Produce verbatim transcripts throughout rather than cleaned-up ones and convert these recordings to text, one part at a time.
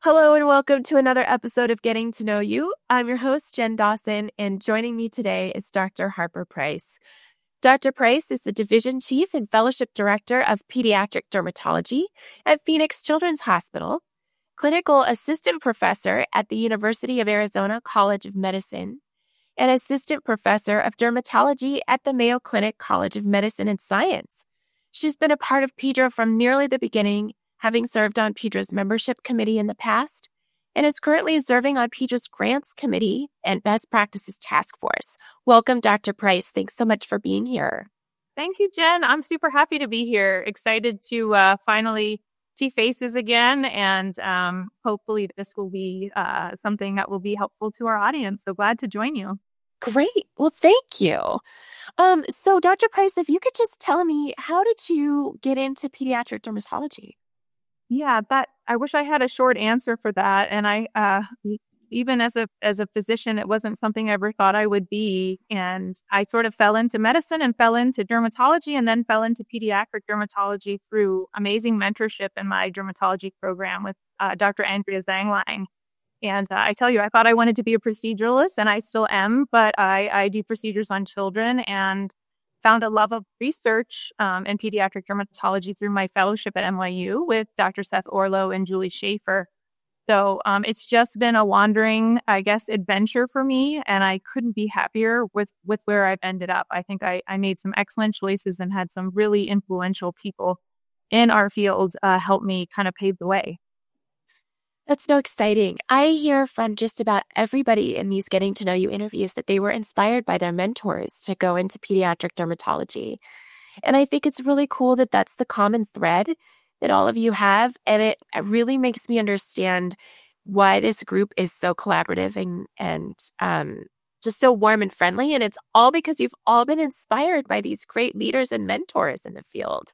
Hello and welcome to another episode of Getting to Know You. I'm your host, Jen Dawson, and joining me today is Doctor Harper Price. Doctor Price is the Division Chief and Fellowship Director of Pediatric Dermatology at Phoenix Children's Hospital, Clinical Assistant Professor at the University of Arizona College of Medicine, and Assistant Professor of Dermatology at the Mayo Clinic College of Medicine and Science. She's been a part of PEDRA from nearly the beginning, having served on PEDRA's membership committee in the past, and is currently serving on PEDRA's grants committee and best practices task force. Welcome, Doctor Price. Thanks so much for being here. Thank you, Jen. I'm super happy to be here. Excited to uh, finally see faces again, and um, hopefully this will be uh, something that will be helpful to our audience. So glad to join you. Great. Well, thank you. Um, so, Doctor Price, if you could just tell me, how did you get into pediatric dermatology? Yeah, that I wish I had a short answer for that. And I, uh, even as a as a physician, it wasn't something I ever thought I would be. And I sort of fell into medicine and fell into dermatology, and then fell into pediatric dermatology through amazing mentorship in my dermatology program with uh, Doctor Andrea Zanglang. And uh, I tell you, I thought I wanted to be a proceduralist, and I still am, but I, I do procedures on children, and found a love of research um, in pediatric dermatology through my fellowship at N Y U with Doctor Seth Orlow and Julie Schaefer. So um, it's just been a wandering, I guess, adventure for me, and I couldn't be happier with, with where I've ended up. I think I, I made some excellent choices and had some really influential people in our field uh, help me kind of pave the way. That's so exciting. I hear from just about everybody in these Getting to Know You interviews that they were inspired by their mentors to go into pediatric dermatology. And I think it's really cool that that's the common thread that all of you have. And it really makes me understand why this group is so collaborative and, and um, just so warm and friendly. And it's all because you've all been inspired by these great leaders and mentors in the field.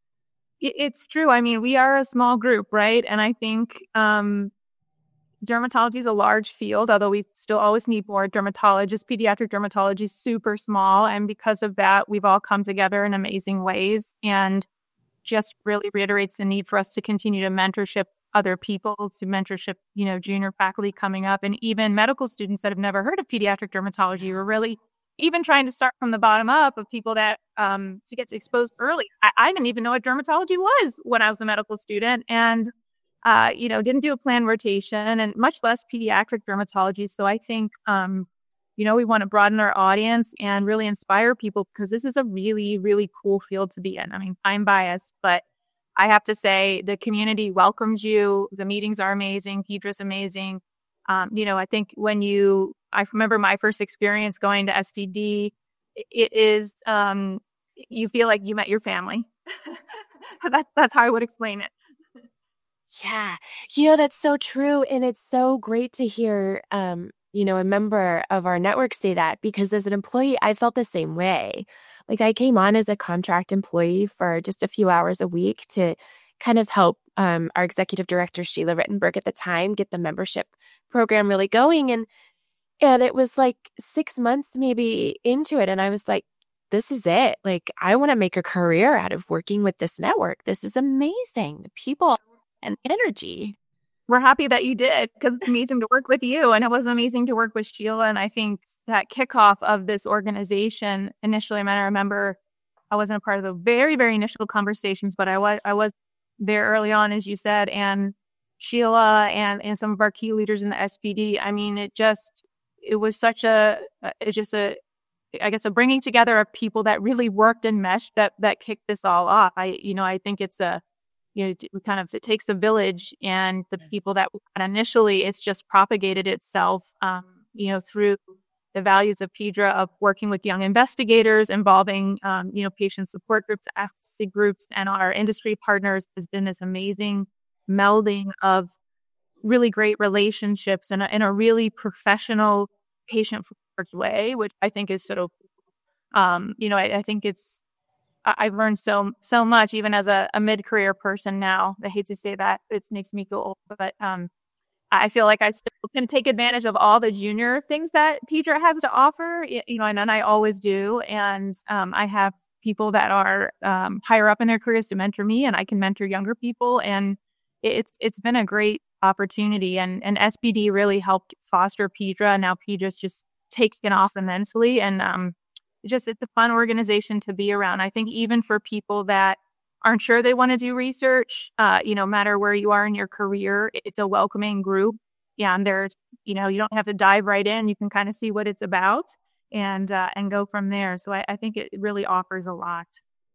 It's true. I mean, we are a small group, right? And I think um, dermatology is a large field, although we still always need more dermatologists. Pediatric dermatology is super small. And because of that, we've all come together in amazing ways, and just really reiterates the need for us to continue to mentorship other people, to mentorship, you know, junior faculty coming up, and even medical students that have never heard of pediatric dermatology. We're really even trying to start from the bottom up of people that um, to get exposed early. I, I didn't even know what dermatology was when I was a medical student, and uh, you know, didn't do a planned rotation, and much less pediatric dermatology. So I think, um, you know, we want to broaden our audience and really inspire people, because this is a really, really cool field to be in. I mean, I'm biased, but I have to say the community welcomes you. The meetings are amazing. PEDRA's amazing. Um, you know, I think when you, I remember my first experience going to S P D, it is, um, you feel like you met your family. that's, that's how I would explain it. Yeah, you know, that's so true. And it's so great to hear, um, you know, a member of our network say that, because as an employee, I felt the same way. Like, I came on as a contract employee for just a few hours a week to kind of help um, our executive director, Sheila Rittenberg, at the time, get the membership program really going. And and it was like six months maybe into it. And I was like, this is it. Like, I want to make a career out of working with this network. This is amazing. The people and the energy. We're happy that you did, because it's amazing to work with you. And it was amazing to work with Sheila. And I think that kickoff of this organization initially, I mean, I remember I wasn't a part of the very, very initial conversations, but I was, I was there early on, as you said, and Sheila and, and some of our key leaders in the S P D. I mean, it just, it was such a, it's just a, I guess, a bringing together of people that really worked and meshed that, that kicked this all off. I, you know, I think it's a, you know, we kind of, it takes a village, and the people that initially, it's just propagated itself, um, you know, through the values of PEDRA, of working with young investigators, involving, um, you know, patient support groups, advocacy groups, and our industry partners. Has been this amazing melding of really great relationships in a, in a really professional, patient-focused way, which I think is sort of, um, you know, I, I think it's, I've learned so so much, even as a, a mid-career person now. I hate to say that. It makes me go old, but um, I feel like I still can take advantage of all the junior things that PEDRA has to offer, you know, and, and I always do. And um, I have people that are um, higher up in their careers to mentor me, and I can mentor younger people. And it's it's been a great opportunity. And, and S B D really helped foster Phaedra. Now Phaedra's just taken off immensely. And um, just it's a fun organization to be around. I think even for people that aren't sure they want to do research, uh, you know, no matter where you are in your career, it's a welcoming group. Yeah, and there's, you know, you don't have to dive right in. You can kind of see what it's about and uh, and go from there. So I, I think it really offers a lot.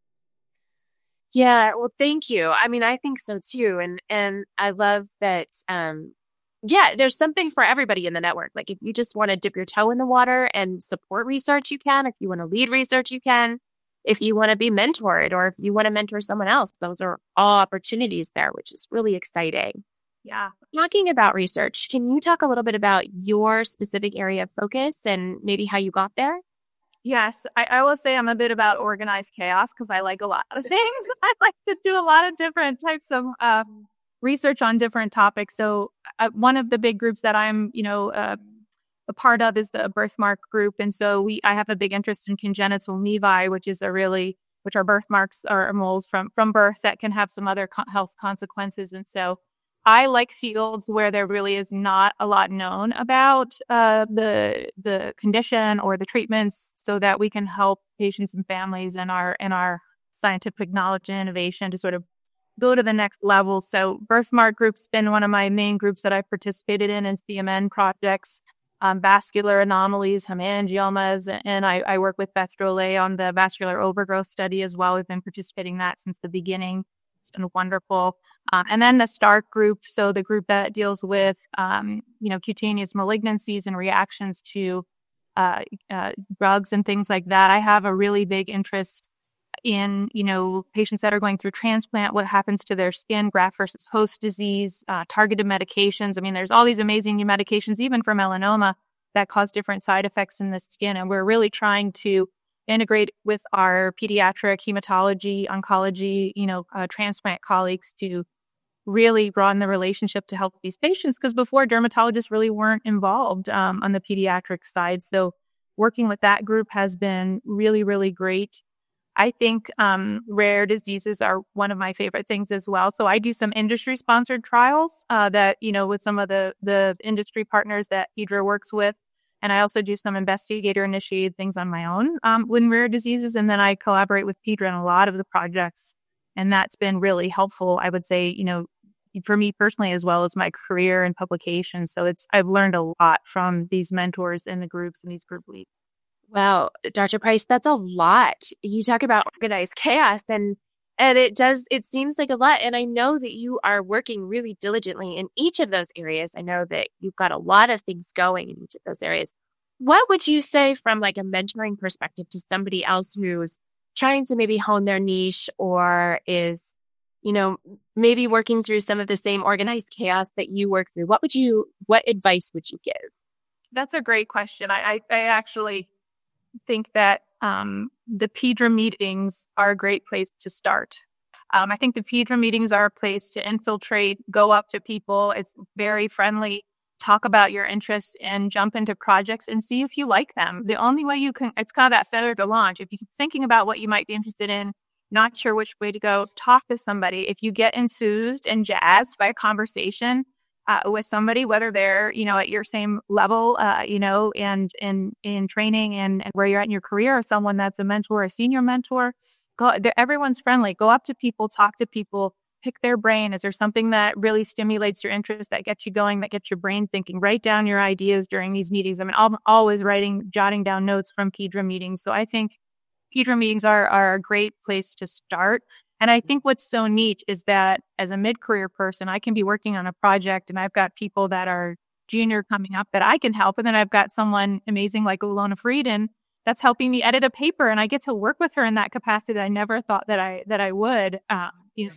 Yeah, well, thank you. I mean, I think so too. And and I love that, um, yeah, there's something for everybody in the network. Like if you just want to dip your toe in the water and support research, you can. If you want to lead research, you can. If you want to be mentored or if you want to mentor someone else, those are all opportunities there, which is really exciting. Yeah. Talking about research, can you talk a little bit about your specific area of focus and maybe how you got there? Yes, I, I will say I'm a bit about organized chaos because I like a lot of things. I like to do a lot of different types of uh, research on different topics. So uh, one of the big groups that I'm, you know, uh, a part of is the birthmark group. And so we, I have a big interest in congenital nevi, which is a really, which are birthmarks or moles from, from birth that can have some other co- health consequences. And so I like fields where there really is not a lot known about uh, the the condition or the treatments, so that we can help patients and families and our and our scientific knowledge and innovation to sort of go to the next level. So Birthmark Group's been one of my main groups that I've participated in, in C M N projects, um, vascular anomalies, hemangiomas, and I, I work with Beth Drolet on the vascular overgrowth study as well. We've been participating in that since the beginning. It's been wonderful. Um, and then the STARK group, so the group that deals with, um, you know, cutaneous malignancies and reactions to uh, uh, drugs and things like that. I have a really big interest in, you know, patients that are going through transplant, what happens to their skin, graft versus host disease, uh, targeted medications. I mean, there's all these amazing new medications, even for melanoma, that cause different side effects in the skin. And we're really trying to integrate with our pediatric hematology, oncology, you know, uh, transplant colleagues to really broaden the relationship to help these patients. Because before, dermatologists really weren't involved um, on the pediatric side. So working with that group has been really, really great. I think um, rare diseases are one of my favorite things as well. So I do some industry-sponsored trials uh, that, you know, with some of the, the industry partners that Phaedra works with. And I also do some investigator-initiated things on my own um, with rare diseases. And then I collaborate with Phaedra in a lot of the projects. And that's been really helpful, I would say, you know, for me personally, as well as my career and publications. So it's I've learned a lot from these mentors in the groups and these group leads. Wow, Doctor Price, that's a lot. You talk about organized chaos and and it does, it seems like a lot. And I know that you are working really diligently in each of those areas. I know that you've got a lot of things going in each of those areas. What would you say from like a mentoring perspective to somebody else who's trying to maybe hone their niche or is, you know, maybe working through some of the same organized chaos that you work through? What would you, what advice would you give? That's a great question. I, I, I actually think that um, the Phaedra meetings are a great place to start. Um, I think the Phaedra meetings are a place to infiltrate, go up to people. It's very friendly. Talk about your interests and jump into projects and see if you like them. The only way you can, it's kind of that feather to launch. If you're thinking about what you might be interested in, not sure which way to go, talk to somebody. If you get enthused and jazzed by a conversation uh, with somebody, whether they're, you know, at your same level, uh, you know, and in in training and, and where you're at in your career, or someone that's a mentor, a senior mentor, go. Everyone's friendly. Go up to people, talk to people, pick their brain. Is there something that really stimulates your interest, that gets you going, that gets your brain thinking? Write down your ideas during these meetings. I mean, I'm always writing, jotting down notes from Phaedra meetings. So I think Phaedra meetings are, are a great place to start. And I think what's so neat is that as a mid-career person, I can be working on a project and I've got people that are junior coming up that I can help. And then I've got someone amazing like Ilona Frieden that's helping me edit a paper. And I get to work with her in that capacity that I never thought that I, that I would, um, you know,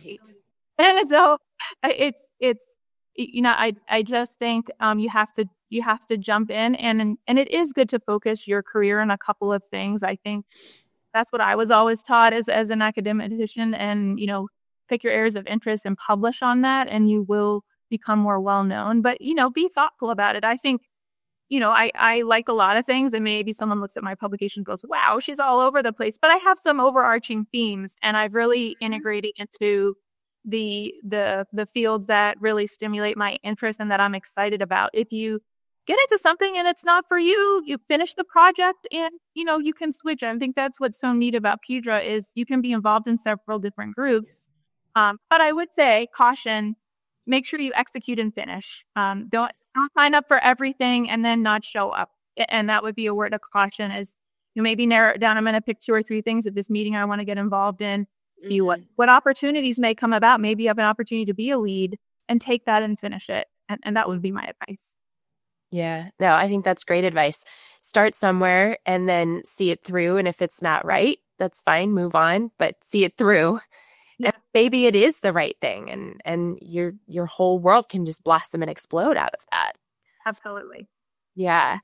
and so it's, it's, you know, I, I just think, um, you have to, you have to jump in and, and it is good to focus your career on a couple of things. I think that's what I was always taught as, as an academician, and, you know, pick your areas of interest and publish on that and you will become more well-known, but, you know, be thoughtful about it. I think, you know, I, I like a lot of things and maybe someone looks at my publication and goes, wow, she's all over the place, but I have some overarching themes and I've really integrated into the the the fields that really stimulate my interest and that I'm excited about. If you get into something and it's not for you, you finish the project and, you know, you can switch. I think that's what's so neat about Phaedra is you can be involved in several different groups. Um, but I would say, caution, make sure you execute and finish. Um, don't, don't sign up for everything and then not show up. And that would be a word of caution is you maybe narrow it down. I'm going to pick two or three things at this meeting I want to get involved in. See what, what opportunities may come about. Maybe you have an opportunity to be a lead and take that and finish it. And, and that would be my advice. Yeah, no, I think that's great advice. Start somewhere and then see it through. And if it's not right, that's fine. Move on, but see it through. Yeah. And maybe it is the right thing. And, and your, your whole world can just blossom and explode out of that. Absolutely. Yeah.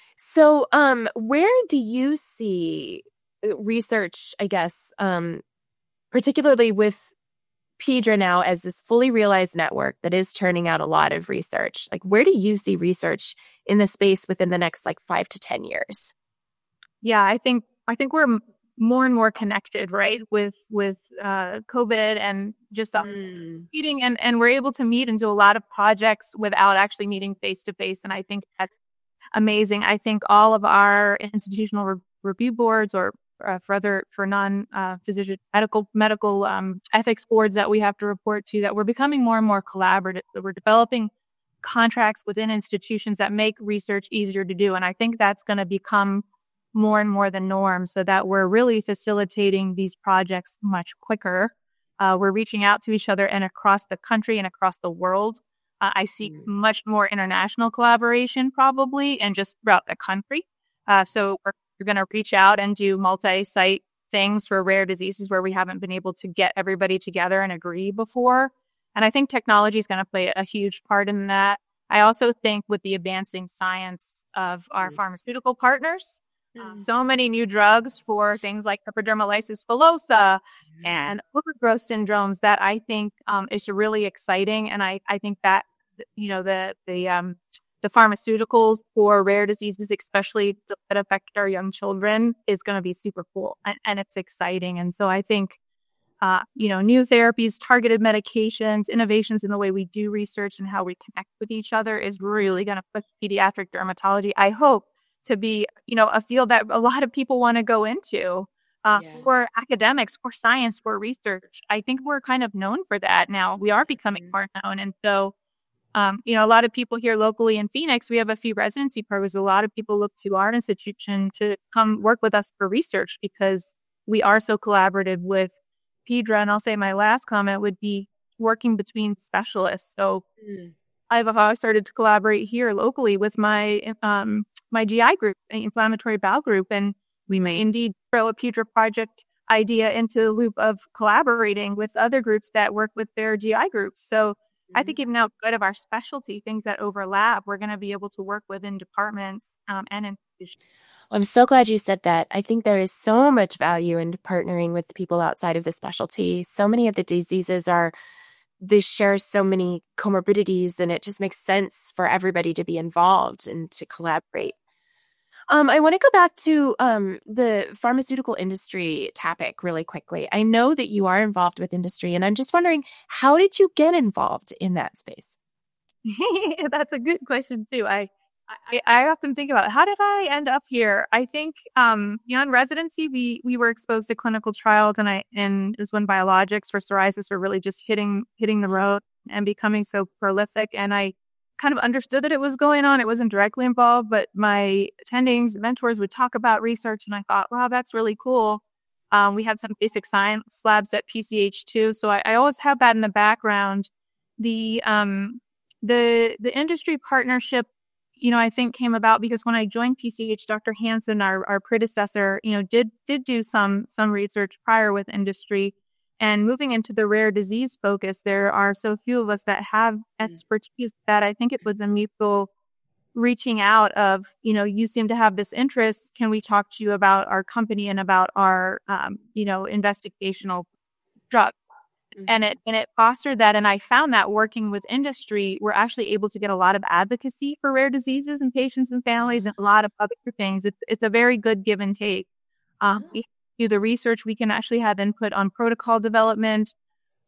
So um, where do you see research, I guess, um, particularly with Phaedra now as this fully realized network that is turning out a lot of research? Like, where do you see research in the space within the next like five to ten years? Yeah, I think I think we're more and more connected, right? With with uh, COVID and just the mm. meeting, and and we're able to meet and do a lot of projects without actually meeting face to face. And I think that's amazing. I think all of our institutional re- review boards or Uh, for other for non uh, physician medical medical um, ethics boards that we have to report to, that we're becoming more and more collaborative. That we're developing contracts within institutions that make research easier to do, and I think that's going to become more and more the norm. So that we're really facilitating these projects much quicker. Uh, we're reaching out to each other and across the country and across the world. Uh, I see mm. much more international collaboration probably, and just throughout the country. Uh, so we're We're going to reach out and do multi-site things for rare diseases where we haven't been able to get everybody together and agree before. And I think technology is going to play a huge part in that. I also think with the advancing science of our mm. pharmaceutical partners, mm. um, so many new drugs for things like epidermolysis bullosa mm. and overgrowth syndromes that I think um, is really exciting. And I, I think that, you know, the, the, um, the pharmaceuticals for rare diseases, especially that affect our young children, is going to be super cool. And, and it's exciting. And so I think, uh, you know, new therapies, targeted medications, innovations in the way we do research and how we connect with each other is really going to put pediatric dermatology, I hope, to be, you know, a field that a lot of people want to go into. Uh, yeah. For academics, for science, for research. I think we're kind of known for that now. We are becoming more known. And so Um, you know, a lot of people here locally in Phoenix, we have a few residency programs. A lot of people look to our institution to come work with us for research because we are so collaborative with Phaedra. And I'll say my last comment would be working between specialists. So mm. I've uh, started to collaborate here locally with my um, my G I group, inflammatory bowel group, and we may indeed throw a Phaedra project idea into the loop of collaborating with other groups that work with their G I groups. So I think even outside of our specialty, things that overlap, we're going to be able to work within departments um, and institutions. Well, I'm so glad you said that. I think there is so much value in partnering with people outside of the specialty. So many of the diseases are, they share so many comorbidities, and it just makes sense for everybody to be involved and to collaborate. Um, I want to go back to um, the pharmaceutical industry topic really quickly. I know that you are involved with industry, and I'm just wondering, how did you get involved in that space? That's a good question, too. I, I I often think about, how did I end up here? I think, um, you know, in residency, we we were exposed to clinical trials, and I and it was when biologics for psoriasis were really just hitting hitting the road and becoming so prolific. And I kind of understood that it was going on. It wasn't directly involved, but my attendings, mentors would talk about research, and I thought, wow, that's really cool. Um, we had some basic science labs at P C H too, so I, I always have that in the background. The um, the the industry partnership, you know, I think came about because when I joined P C H, Doctor Hansen, our our predecessor, you know, did did do some some research prior with industry. And moving into the rare disease focus, there are so few of us that have expertise that I think it was a mutual reaching out of, you know, you seem to have this interest. Can we talk to you about our company and about our, um, you know, investigational drug? Mm-hmm. And it and it fostered that. And I found that working with industry, we're actually able to get a lot of advocacy for rare diseases and patients and families and a lot of other things. It's, it's a very good give and take. Um, we do the research, we can actually have input on protocol development.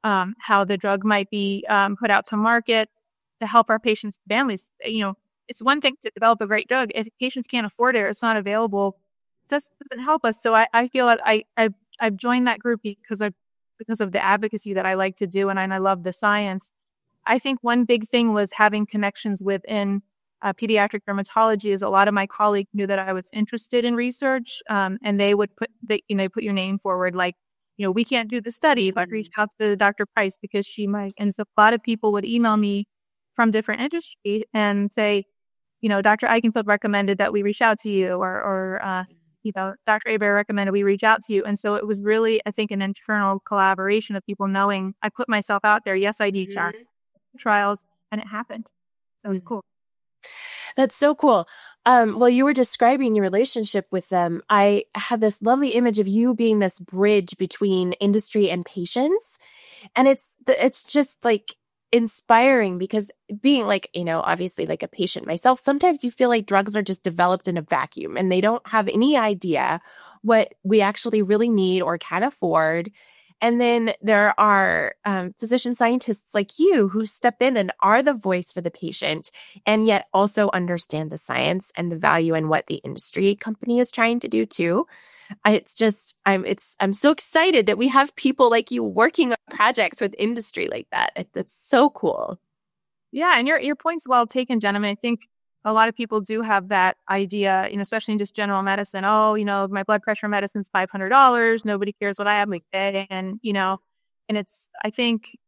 um, how the drug might be um, put out to market to help our patients' families. You know, it's one thing to develop a great drug. If patients can't afford it or it's not available, it just doesn't help us. So I, I feel that I, I, I've joined that group because I, because of the advocacy that I like to do, and I, and I love the science. I think one big thing was having connections within uh, pediatric dermatology. Is a lot of my colleagues knew that I was interested in research, um, and they would put the, you know, put your name forward, like, you know, we can't do the study, but reach out to Doctor Price because she might. And so a lot of people would email me from different industries and say, you know, Doctor Eichenfield recommended that we reach out to you, or, or uh, you know, Doctor Aber recommended we reach out to you. And so it was really, I think, an internal collaboration of people knowing I put myself out there. Yes, I do mm-hmm. trials, and it happened. So it was cool. That's so cool. Um, while you were describing your relationship with them, I had this lovely image of you being this bridge between industry and patients. And it's, it's just like inspiring because being like, you know, obviously like a patient myself, sometimes you feel like drugs are just developed in a vacuum and they don't have any idea what we actually really need or can afford. And then there are um, physician scientists like you who step in and are the voice for the patient and yet also understand the science and the value and what the industry company is trying to do too. It's just, I'm, it's, I'm so excited that we have people like you working on projects with industry like that. It, that's so cool. Yeah. And your, your point's well taken, Jen. I mean, I think a lot of people do have that idea, you know, especially in just general medicine. Oh, you know, my blood pressure medicine's five hundred dollars. Nobody cares what I have. Like, and, you know, and it's, I think,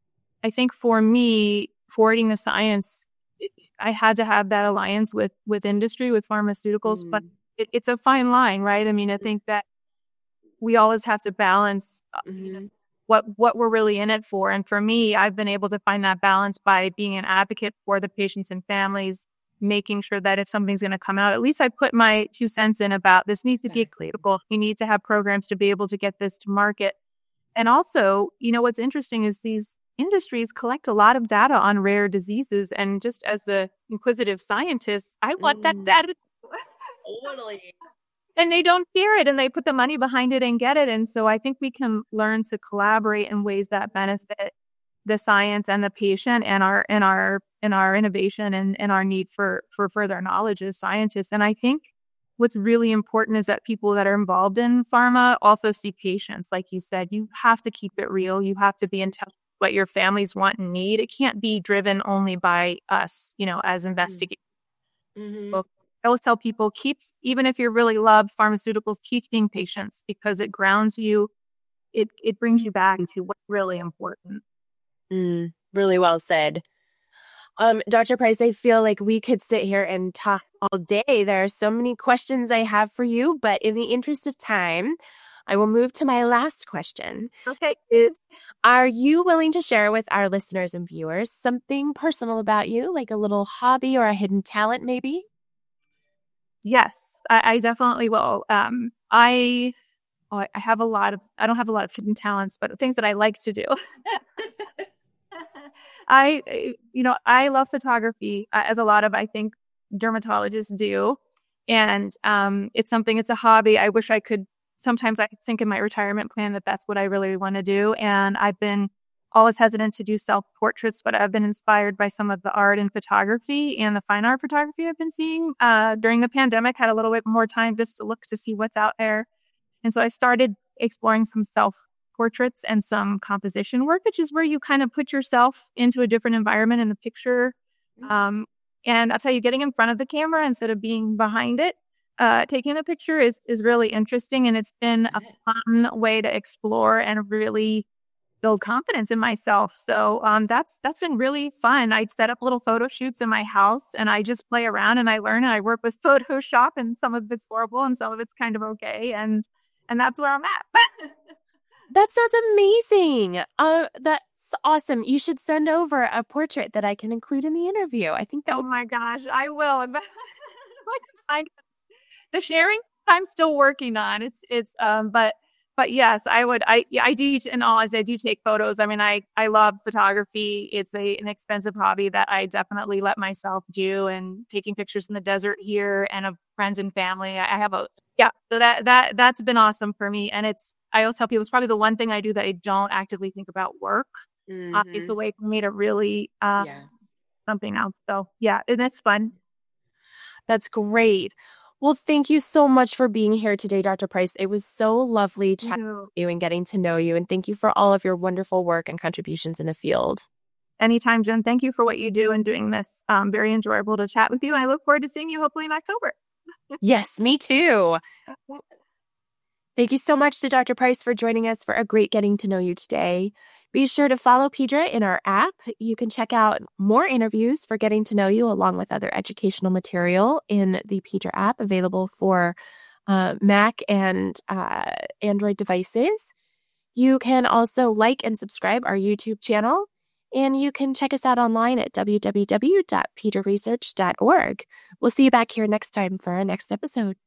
I think for me, forwarding the science, I had to have that alliance with, with industry, with pharmaceuticals, mm. but it, it's a fine line, right? I mean, I think that we always have to balance mm-hmm. you know, what, what we're really in it for. And for me, I've been able to find that balance by being an advocate for the patients and families, making sure that if something's going to come out, at least I put my two cents in about this needs to be clinical. You need to have programs to be able to get this to market. And also, you know, what's interesting is these industries collect a lot of data on rare diseases. And just as a inquisitive scientist, I want mm. that data. Totally. And they don't fear it and they put the money behind it and get it. And so I think we can learn to collaborate in ways that benefit the science and the patient and our and our and our innovation and, and our need for for further knowledge as scientists. And I think what's really important is that people that are involved in pharma also see patients. Like you said, you have to keep it real. You have to be in touch with what your families want and need. It can't be driven only by us, you know, as investigators. Mm-hmm. So I always tell people, keep, even if you really love pharmaceuticals, keep being patients because it grounds you. It it brings you back to what's really important. Mm, really well said. Um, Doctor Price, I feel like we could sit here and talk all day. There are so many questions I have for you, but in the interest of time, I will move to my last question. Okay. Is, are you willing to share with our listeners and viewers something personal about you, like a little hobby or a hidden talent maybe? Yes, I, I definitely will. Um, I oh, I have a lot of, I don't have a lot of hidden talents, but things that I like to do. I, you know, I love photography, uh, as a lot of, I think, dermatologists do. And um, it's something, it's a hobby. I wish I could, sometimes I think in my retirement plan that that's what I really want to do. And I've been always hesitant to do self-portraits, but I've been inspired by some of the art and photography and the fine art photography I've been seeing. Uh, during the pandemic, had a little bit more time just to look to see what's out there. And so I started exploring some self portraits and some composition work, which is where you kind of put yourself into a different environment in the picture. Um, and I'll tell you, getting in front of the camera instead of being behind it, uh, taking the picture is, is really interesting. And it's been a fun way to explore and really build confidence in myself. So um, that's that's been really fun. I set up little photo shoots in my house and I just play around and I learn and I work with Photoshop, and some of it's horrible and some of it's kind of okay. And and that's where I'm at. That sounds amazing. Uh, that's awesome. You should send over a portrait that I can include in the interview. I think that. Oh my gosh, I will. The sharing I'm still working on. It's it's um, but but yes, I would. I I do, and all as I do take photos. I mean, I I love photography. It's a an expensive hobby that I definitely let myself do, and taking pictures in the desert here and of friends and family. I have a yeah. So that that that's been awesome for me, and it's. I always tell people it's probably the one thing I do that I don't actively think about work. Mm-hmm. Uh, it's a way for me to really uh, Yeah. something else. So yeah, and it's fun. That's great. Well, thank you so much for being here today, Doctor Price. It was so lovely chatting with you and getting to know you. And thank you for all of your wonderful work and contributions in the field. Anytime, Jen. Thank you for what you do and doing this. Um, very enjoyable to chat with you. I look forward to seeing you hopefully in October. Yes, me too. Thank you so much to Doctor Price for joining us for a great getting to know you today. Be sure to follow Pedra in our app. You can check out more interviews for getting to know you along with other educational material in the Pedra app available for uh, Mac and uh, Android devices. You can also like and subscribe our YouTube channel, and you can check us out online at w w w dot pedra research dot org. We'll see you back here next time for our next episode.